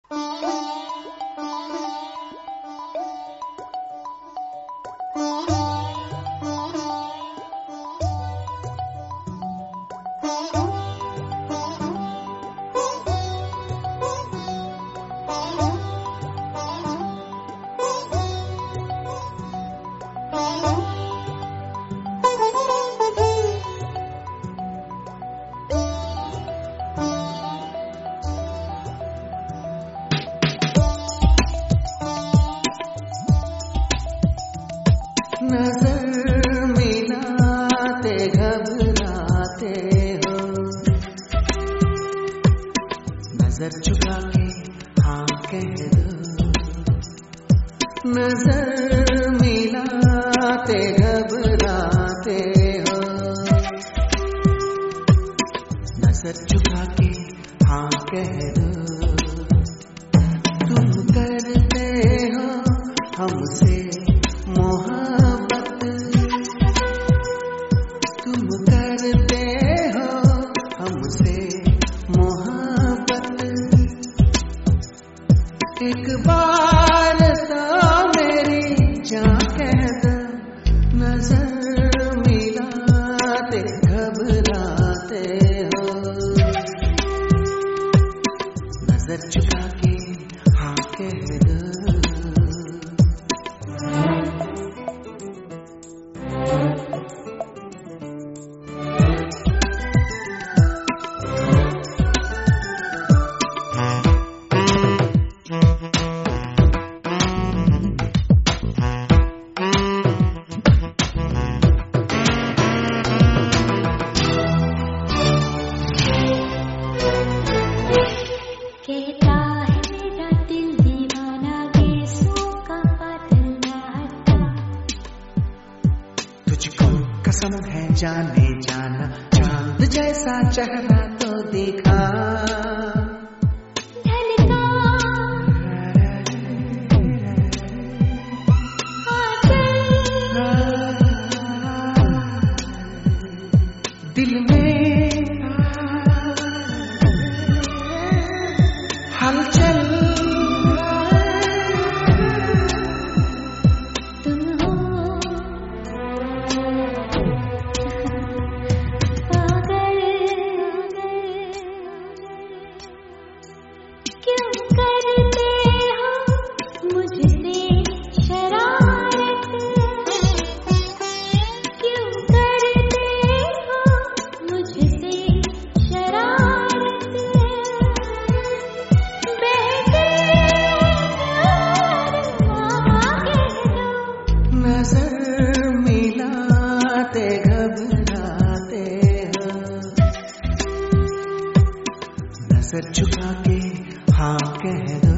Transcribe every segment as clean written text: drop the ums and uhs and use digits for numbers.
नजर मिलाते घबराते हो, नजर झुका के हाँ कह दो। नजर मिलाते घबराते हो, नजर झुका के हाँ कह दो। तुम करते हो हमसे मोहब्बत, तुम करते हो हमसे मोहब्बत। एक बार तो मेरी जान कह दो, नजर मिलाते घबराते हो, नजर झुका के हाँ कह दो। कहता है मेरा दिल दीवाना, गेसों का बादल ना हटा। तुझको कसम है जाने जाना, चांद जैसा चेहरा तो देखा। ढलका दिल में हलचल, तुम हो पागल, क्यों करते हो मुझसे शरारत, क्यों करते हो मुझसे शरारत। नजर मिलाते घबराते हो, नजर झुका के हाँ कह दो।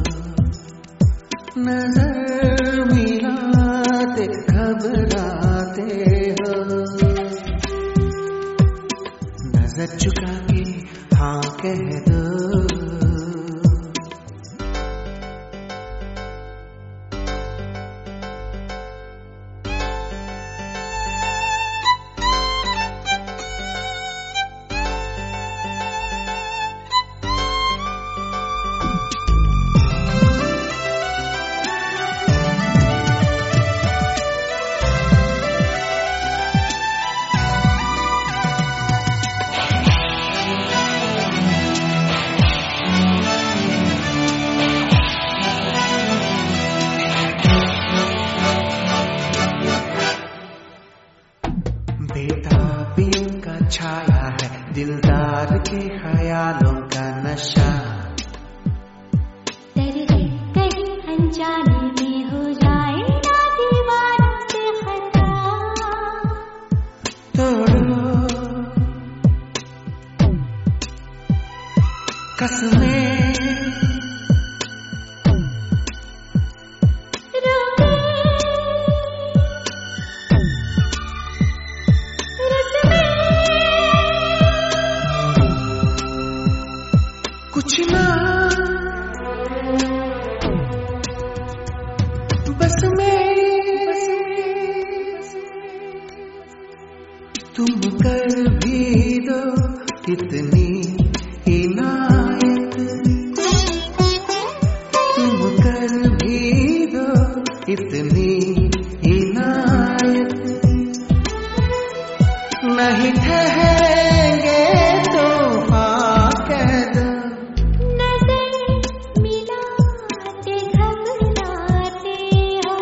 नजर मिलाते घबराते हो, नजर झुका के हाँ कह दो। नहीं ठहरेंगे तूफान कह दो। नजर मिलाते घबराते हो,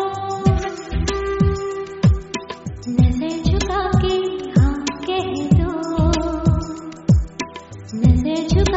नजर झुका के हाँ कह दो, नजर झुका